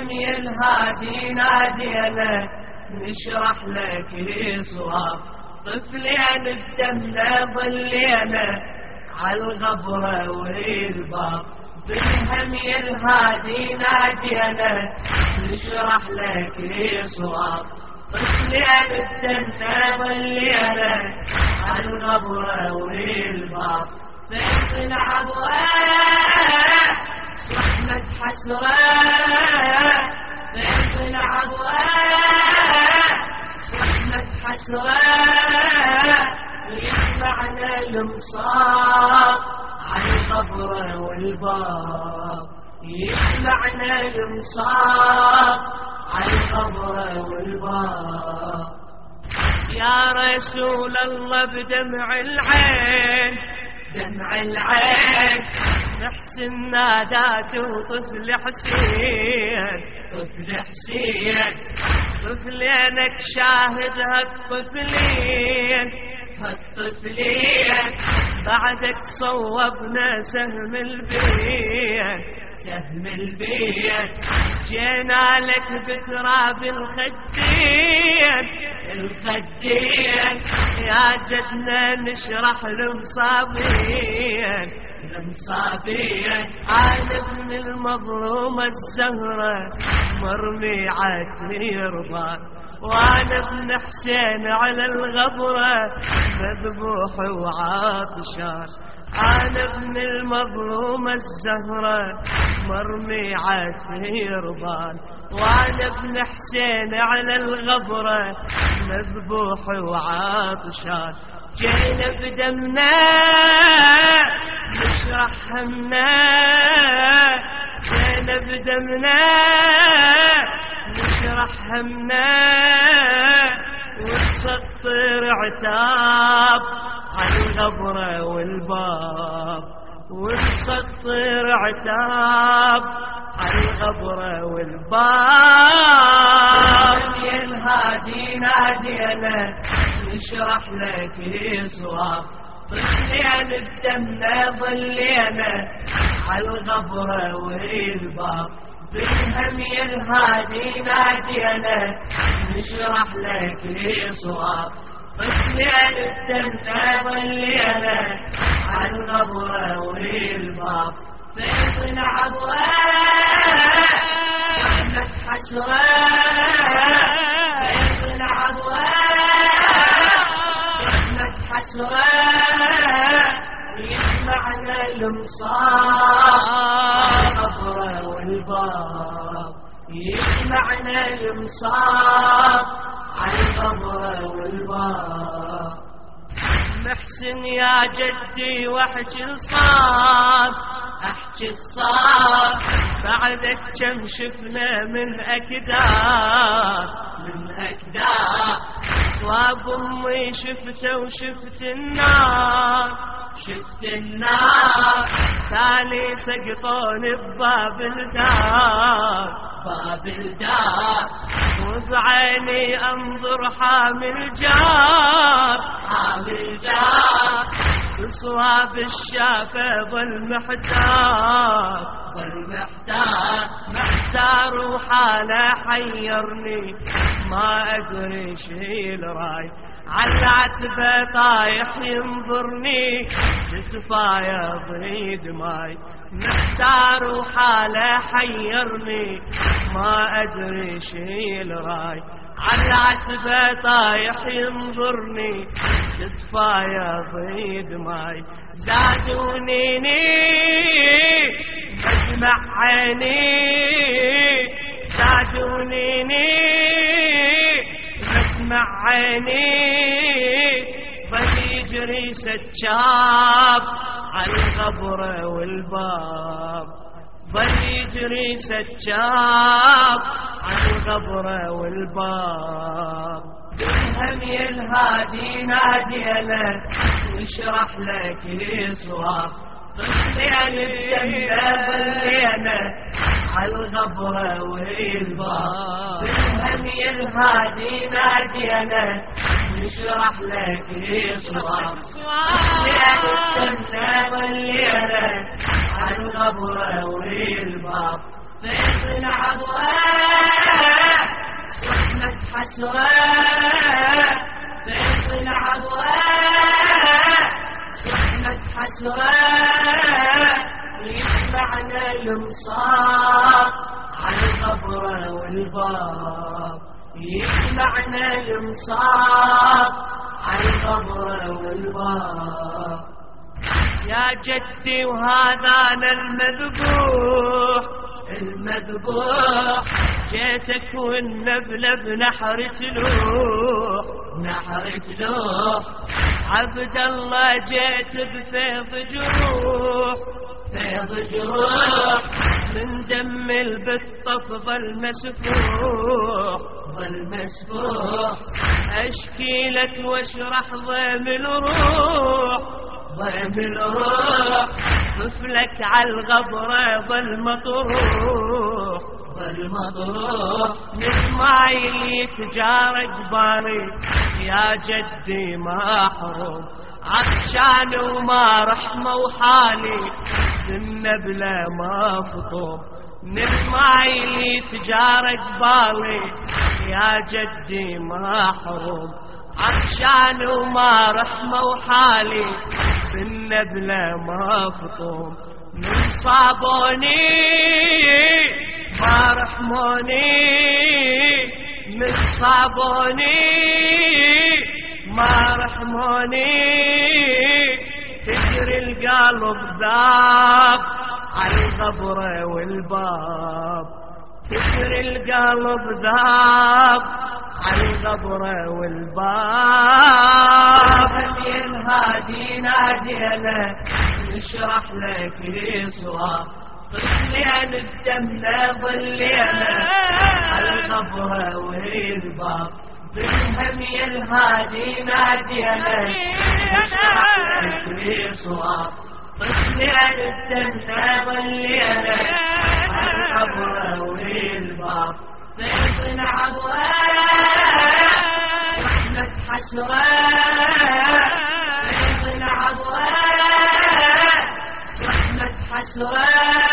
بالهم يا الهادي نادينا نشرح لك صواب طفلين بدمنا ظلينا عالغبرة والباب. بالهم يا الهادي نادينا نشرح لك صواب طفلين بدمنا ظلينا عالغبرة والباب. فيض العبوة صحمة حسرة فيض العبوة صحمة حسرة ويجمعنا المصاب على القبر والباب. يجمعنا المصاب على القبر والباب. يا رسول الله بدمع العين دمع العين نحسن ناداك وطفل حسين طفل حسين طفلينك شاهد هالطفلين هالطفلين بعدك صوبنا سهم البين سهم البين. جينا لك بتراب الخدين الخدين يا جدنا نشرح المصابين المصابين. أنا ابن المظلومة الزهرة مرمي عالرضا وانا ابن حسين على الغبرة مذبوح وعاطشان. أنا ابن المظلومة الزهرة مرمي عالرضا وانا ابن حسين على الغبرة مذبوح وعاطشان. جينا بدمنا نشرح همنا جينا بدمنا نشرح همنا ونسطر عتاب على الغبرة والباب ونسطر عتاب على الغبرة والباب. يا الهادي نادينا نشرح لك صواب طفلين بدمنا ظلينا على الغبرة والباب. بالهم يا الهادي نادينا نشرح لك صواب طفلين بدمنا ظلينا على الغبرة والباب. فيض العبوة صحمة حسرة فيض العبوة صحمة حسرة يجمعنا المصاب الغبرة والباب. يجمعنا المصاب على الغبرة والباب. محسن يا جدي واحكي الصاب احكي الصاب بعدك كم شفنا من اكدار من اكدار. صواب امي شفته وشفت النار شفت النار تالي سقطون بباب الدار باب الدار. وبعيني انظر حامل جار حامل جار بصواب الشافة ظل محتار ظل محتار محتار وحاله حيرني ما ادري شيل راي عالعتبة طايح ينظرني بتفايا ضيد ماي. محتار وحاله حيرني ما ادري شيل راي عالعتبة طايح ينظرني بتفايا ضيد ماي. زادونيني مجمع عيني زادونيني مجمع عيني ظل يجري سجاب على الغبرة والباب. ظل يجري سجاب على الغبرة والباب. بالهم يا الهادي نادينا نشرح لك صواب طفلين بدمنا ظلينا على الغبرة والباب. بالهم يا الهادي نادينا نشرح لك صواب طفلين بدمنا ظلينا على الغبرة والباب. فيض العبوة حسرة فيض العبرة صحنة حسرة يجمعنا المصاب على القبر والباب يجمعنا المصاب على القبر والباب يا جدي وهذانا المذبوح جيتك والنبلة بنحر تلوح عبد الله جيت بفيض جروح من دم البطة ظل مسفوح أشكي لك واشرح ضيم الروح طفلك عالغبرة ظل مطروح من ماي يتجارى جبالي يا جدي محروم عطشان وما رحمة وحالي النبلة ما فطوم من ماي يتجارى جبالي يا جدي محروم عطشان وما رحمة وحالي بالنبلة ما فطوم من صابوني ما رحموني من صابوني ما رحموني تجري القلب ذاب على القبر والباب تجري القلب ذاب على القبر والباب الهادي نادينا نشرح لك الصواب طفلين الدم ظلينا على القبر والباب بالهم يا الهادي نادينا نشرح لك الصواب طفلين الدم ظلينا على القبر والباب فيض العبرة صحنة حسرة فيض العبرة صحنة حسرة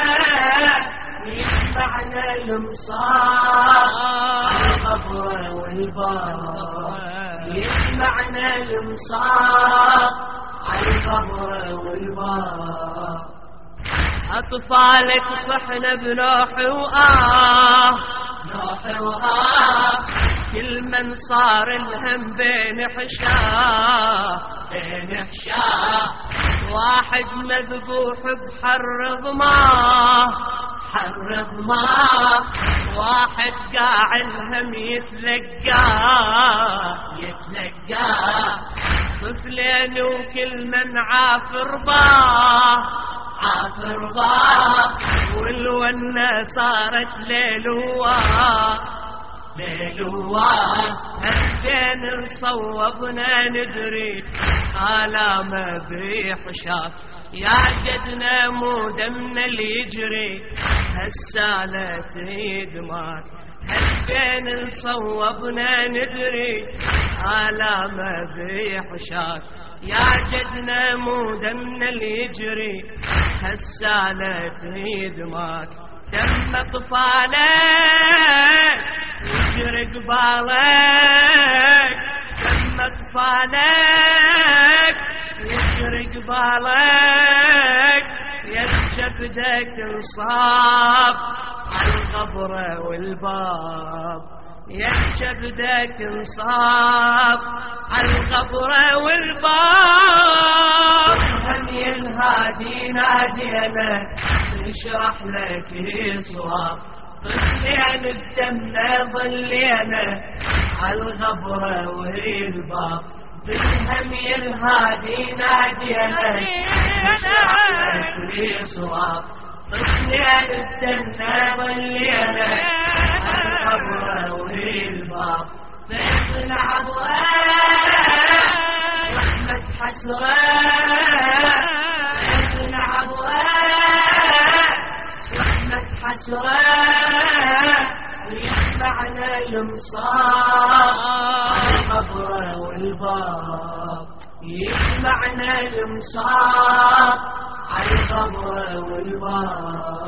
يجمعنا المصاب على القبر والباب يجمعنا المصاب على القبر والباب أطفالك صحنا بنوح وآه كل من صار الهم بين حشاه واحد مذبوح بحر ضماه واحد قاع الهم يتلقاه طفلين وكل من عافر باه والونة صارت ليلواه هالبين صوبنا ندري آلام بحشاك يا جدنا مو دمنا اللي يجري هالسالة تدماك هالبين صوبنا ندري آلام بحشاك يا جدنا مو دمنا اللي يجري هالسالة تدماك دم اطفالك يجري قبالك دم اطفالك يجري قبالك يا جبدك انصاب على القبر والباب يا جبدك انصاب على القبر والباب هم يا الهادي نادينا نشرح لك الصواب طفلين بدمنا ظلينا على القبر والباب بالهم يا الهادي نادينا نشرح لك الصواب طفلين بدمنا ظلينا على القبر والباب فيض العبرة رحمة حسرة فيض العبرة صحنة حسرة ويجمعنا المصاب على القبر والباب يجمعنا المصاب على القبر والباب